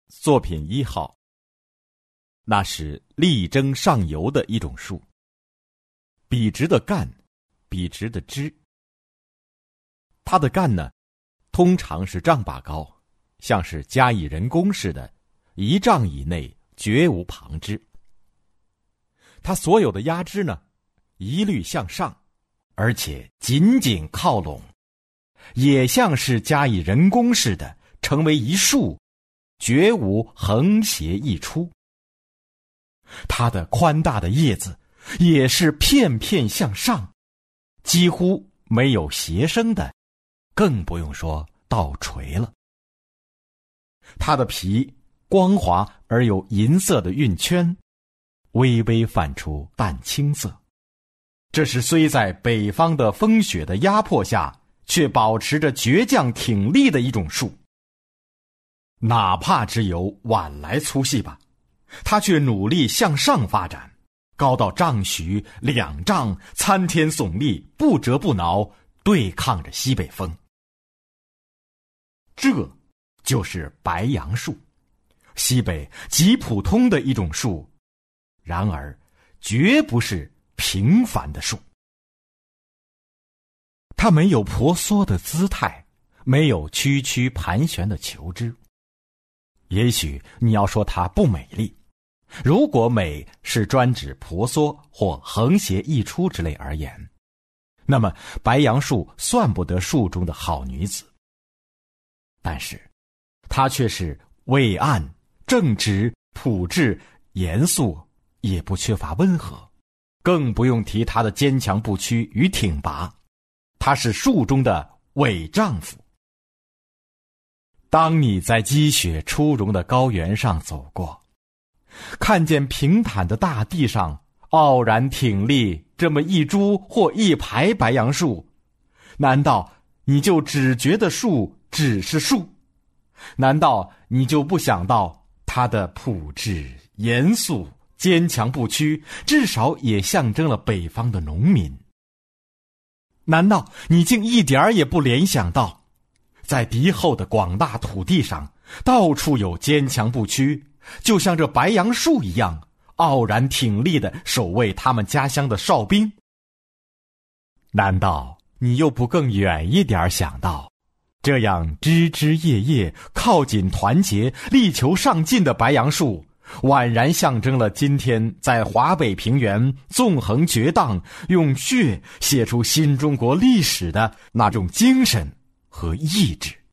作品1号。那是力争上游的一种树，笔直的干，笔直的枝。它的干呢，通常是丈把高，像是加以人工似的，1丈以内绝无旁枝。它所有的压枝呢，一律向上，而且紧紧靠拢，也像是加以人工似的，成为一束，绝无横斜溢出。它的宽大的叶子也是片片向上，几乎没有斜生的，更不用说倒垂了。它的皮光滑而有银色的晕圈，微微泛出淡青色。这是虽在北方的风雪的压迫下，却保持着倔强挺立的一种树。哪怕只有晚来粗细吧，它却努力向上发展，高到丈许2丈，参天耸立，不折不挠，对抗着西北风。这就是白杨树，西北极普通的一种树，然而绝不是平凡的树。它没有婆娑的姿态，没有曲曲盘旋的球枝。也许你要说它不美丽，如果美是专指婆娑或横斜溢出之类而言，那么白杨树算不得树中的好女子。但是她却是伟岸、正直、朴质、严肃，也不缺乏温和，更不用提她的坚强不屈与挺拔。她是树中的伪丈夫。当你在积雪初融的高原上走过，看见平坦的大地上傲然挺立这么一株或一排白杨树，难道你就只觉得树只是树？难道你就不想到它的朴质、严肃、坚强不屈，至少也象征了北方的农民？难道你竟一点儿也不联想到，在敌后的广大土地上，到处有坚强不屈，就像这白杨树一样，傲然挺立地守卫他们家乡的哨兵？难道你又不更远一点想到，这样枝枝叶叶靠紧团结、力求上进的白杨树，宛然象征了今天在华北平原纵横绝荡，用血写出新中国历史的那种精神和意志？